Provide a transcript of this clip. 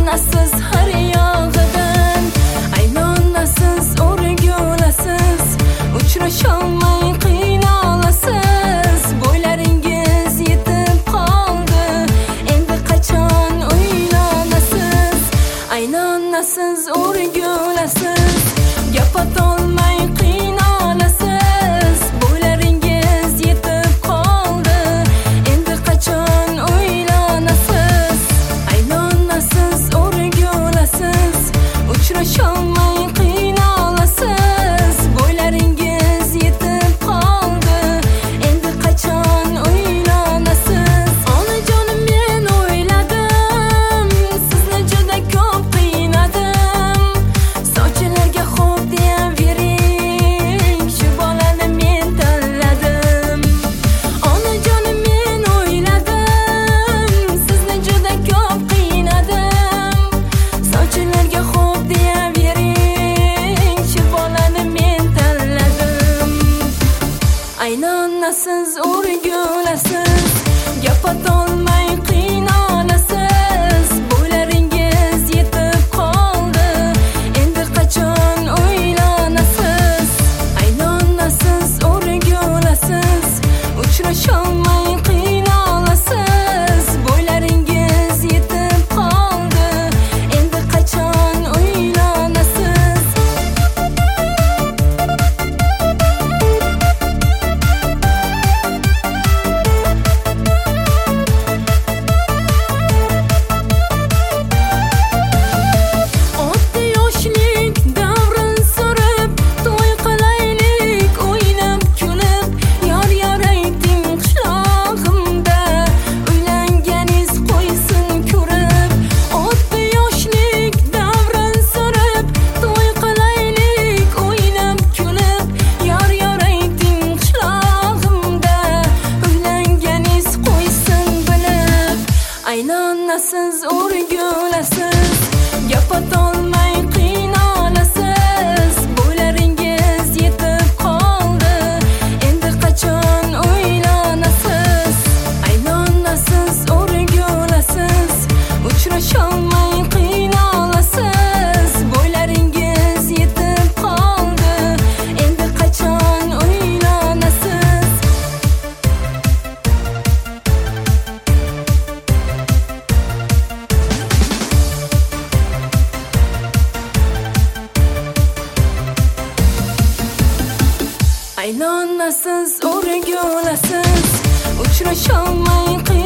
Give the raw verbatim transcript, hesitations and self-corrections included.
Aynonasiz har yog'idan, aynonasiz o'rgulasiz, uchrasholmay qiynalasiz. Bo'ylaringiz yetib qoldi, endi qachon uylanasiz? Aynonasiz o'rgulasiz, gap atolmay qiynalasiz. Bo'ylaringiz yetib qoldi, endi qachon uylanasiz? Aynonasiz o'rgulasiz, uchrasholmay qiynalasiz. Bo'ylaringiz yetib qoldi, endi qachon uylanasiz? Onajonim, men o'yladim, sizni juda ko'p qiynadim. Sovchilarga xo'p deyavering, shu bolani men tanladim. Onajonim, men o'yladim, sizni juda ko'p qiynadim. Sovchilarga xo'p deyavering, shu bolani men tanladim. Aynonasiz o'rgulasiz, gap atolmay qiynalasiz. Bo'ylaringiz yetib qoldi, endi qachon uylanasiz? Aynonasiz o'rgulasiz, uchrasholmay qiynalasiz. Bo'ylaringiz yetib qoldi, endi qachon uylanasiz? Oddiy yoshlik davrin surib, to'y qilaylik o'ynab kulib. Yor yor ayting qishlog'imda, uylanganingiz qo'ysin ko'rib. Oddiy yoshlik davrin surib, to'y qilaylik o'ynab kulib. Yor yor ayting qishlog'imda, uylanganingiz qo'ysin bilib. Aynonasiz o'rgulasiz, gap atolmay qiynalasiz. Bo'ylaringiz yetib qoldi, endi qachon uylanasiz? Aynonasiz o'rgulasiz, uchrasholmay qiynalasiz. Bo'ylaringiz yetib qoldi, endi qachon uylanasiz? Aynonasiz o'rgulasiz, uchrasholmay qiynalasiz.